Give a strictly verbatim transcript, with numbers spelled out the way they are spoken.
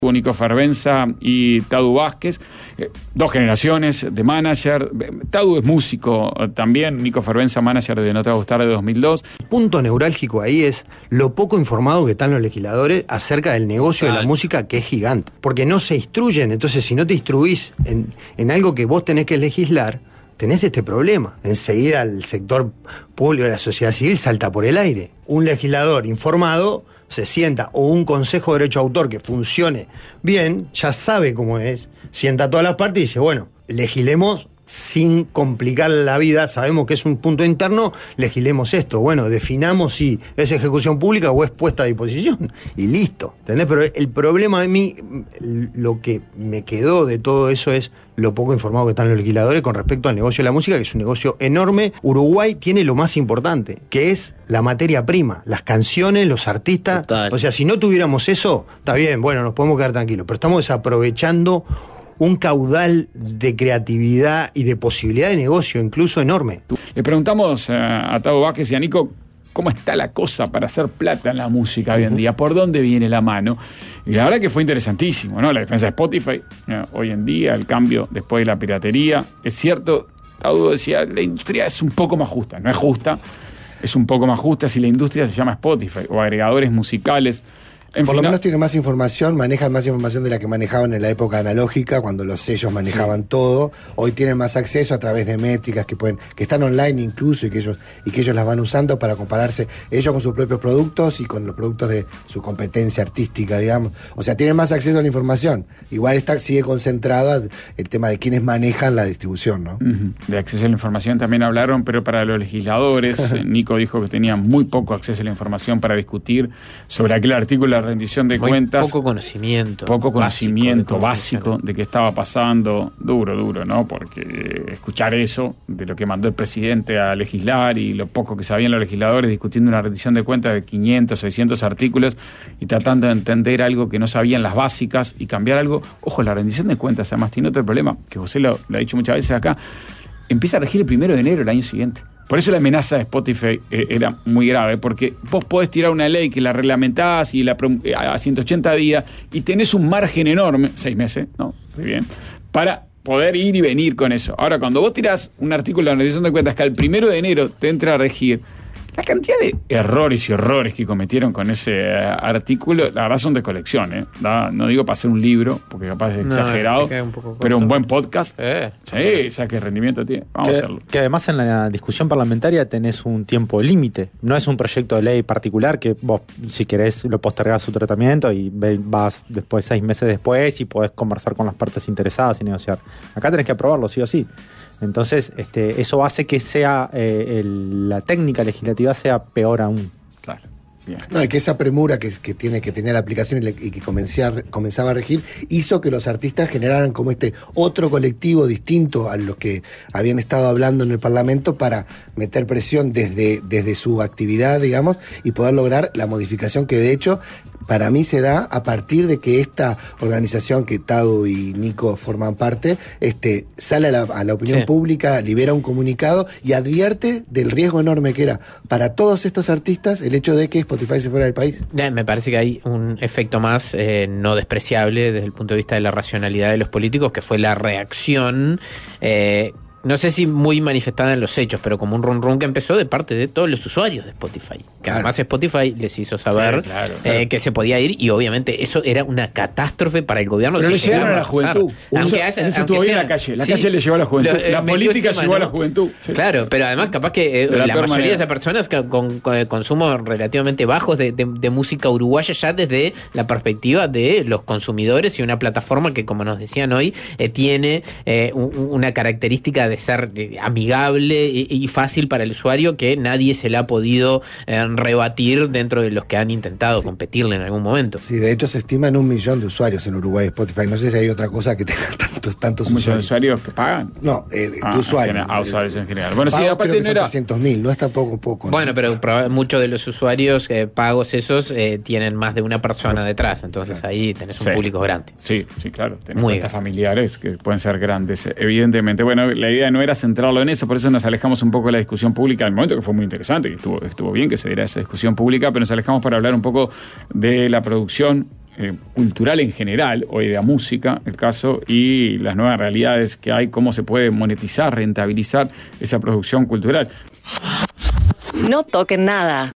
Nico Fervenza y Tadu Vázquez, eh, dos generaciones de manager. Tadu es músico también, Nico Fervenza, manager de No Te Va a Gustar de dos mil dos. El punto neurálgico ahí es lo poco informado que están los legisladores acerca del negocio claro. de la música, que es gigante. Porque no se instruyen, entonces si no te instruís en, en algo que vos tenés que legislar, tenés este problema. Enseguida el sector público de la sociedad civil salta por el aire. Un legislador informado se sienta, o un consejo de derecho de autor que funcione bien, ya sabe cómo es, sienta a todas las partes y dice, bueno, legislemos sin complicar la vida, sabemos que es un punto interno, legislemos esto, bueno, definamos si es ejecución pública o es puesta a disposición, y listo, ¿entendés? Pero el problema de mí, lo que me quedó de todo eso es lo poco informado que están los legisladores con respecto al negocio de la música, que es un negocio enorme. Uruguay tiene lo más importante, que es la materia prima, las canciones, los artistas. Total. O sea, si no tuviéramos eso, está bien, bueno, nos podemos quedar tranquilos, pero estamos desaprovechando un caudal de creatividad y de posibilidad de negocio incluso enorme. Le preguntamos a Tadu Vázquez y a Nico cómo está la cosa para hacer plata en la música hoy en día, por dónde viene la mano. Y la verdad que fue interesantísimo, ¿no? La defensa de Spotify, ¿no? Hoy en día, el cambio después de la piratería. Es cierto, Tadu decía, la industria es un poco más justa, no es justa, es un poco más justa si la industria se llama Spotify o agregadores musicales. En Por final, lo menos tienen más información, manejan más información de la que manejaban en la época analógica, cuando los sellos manejaban sí. todo. Hoy tienen más acceso a través de métricas que pueden, que están online incluso y que ellos, y que ellos las van usando para compararse ellos con sus propios productos y con los productos de su competencia artística, digamos. O sea, tienen más acceso a la información. Igual está, sigue concentrado el tema de quiénes manejan la distribución, ¿no? Uh-huh. De acceso a la información también hablaron, pero para los legisladores, Nico dijo que tenía muy poco acceso a la información para discutir sobre aquel artículo rendición de Muy cuentas. Poco conocimiento. Poco conocimiento básico básico de qué estaba pasando. Duro, duro, ¿no? Porque escuchar eso, de lo que mandó el presidente a legislar y lo poco que sabían los legisladores discutiendo una rendición de cuentas de quinientos, seiscientos artículos y tratando de entender algo que no sabían las básicas y cambiar algo. Ojo, la rendición de cuentas además tiene otro problema, que José lo, lo ha dicho muchas veces acá, empieza a regir el primero de enero del año siguiente. Por eso la amenaza de Spotify eh, era muy grave, porque vos podés tirar una ley que la reglamentás y la eh, a ciento ochenta días y tenés un margen enorme, seis meses, ¿no? Muy bien, para poder ir y venir con eso. Ahora, cuando vos tirás un artículo de la rendición de cuentas que al primero de enero te entra a regir, la cantidad de errores y horrores que cometieron con ese artículo, la verdad son de colección, ¿eh? No digo para hacer un libro, porque capaz es exagerado, no, un pero un buen podcast. Eh. Sí, o sea, ¿qué rendimiento tiene? Vamos que, a hacerlo. Que además en la discusión parlamentaria tenés un tiempo límite. No es un proyecto de ley particular que vos, si querés, lo postergás su tratamiento y vas después seis meses después y podés conversar con las partes interesadas y negociar. Acá tenés que aprobarlo, sí o sí. Entonces, este, eso hace que sea eh, el, la técnica legislativa sea peor aún. Claro. Bien. No, y que esa premura que, que tiene que tener la aplicación y, le, y que comenzar, comenzaba a regir hizo que los artistas generaran como este otro colectivo distinto a los que habían estado hablando en el Parlamento para meter presión desde, desde su actividad, digamos, y poder lograr la modificación que de hecho para mí se da a partir de que esta organización que Tadu y Nico forman parte este, sale a la, a la opinión sí. pública, libera un comunicado y advierte del riesgo enorme que era para todos estos artistas el hecho de que Spotify se fuera del país. Me parece que hay un efecto más eh, no despreciable desde el punto de vista de la racionalidad de los políticos, que fue la reacción eh, no sé si muy manifestada en los hechos, pero como un run run que empezó de parte de todos los usuarios de Spotify. Que claro. además Spotify les hizo saber sí, claro, claro. Eh, que se podía ir y obviamente eso era una catástrofe para el gobierno. Pero si le llegaron a la juventud. Aunque haya, eso estuvo bien en la calle. La sí, calle le llevó a la juventud. Lo, la política tema, llevó ¿no? a la juventud. Sí. Claro, pero además capaz que eh, la, la mayoría manera. de esas personas con, con, con consumos relativamente bajos de, de, de música uruguaya ya desde la perspectiva de los consumidores y una plataforma que, como nos decían hoy, eh, tiene eh, un, una característica de ser amigable y, y fácil para el usuario que nadie se le ha podido eh, rebatir dentro de los que han intentado sí. competirle en algún momento. Sí, de hecho se estima en un millón de usuarios en Uruguay Spotify. No sé si hay otra cosa que tenga tantos, tantos ¿Un usuarios. usuarios que pagan? No, eh, ah, de usuarios. En general, ah, usuarios en general. Bueno, sí, aparte creo que no son era... trescientos mil, no es tampoco poco. ¿no? Bueno, pero muchos de los usuarios eh, pagos esos eh, tienen más de una persona detrás, entonces claro. ahí tenés un sí. público grande. Sí, sí, claro. Tenés cuentas familiares que pueden ser grandes, evidentemente. Bueno, la idea no era centrarlo en eso, por eso nos alejamos un poco de la discusión pública, al momento que fue muy interesante, que estuvo, estuvo bien que se diera esa discusión pública, pero nos alejamos para hablar un poco de la producción eh, cultural en general, hoy de la música, el caso, y las nuevas realidades que hay, cómo se puede monetizar, rentabilizar esa producción cultural. No toquen nada.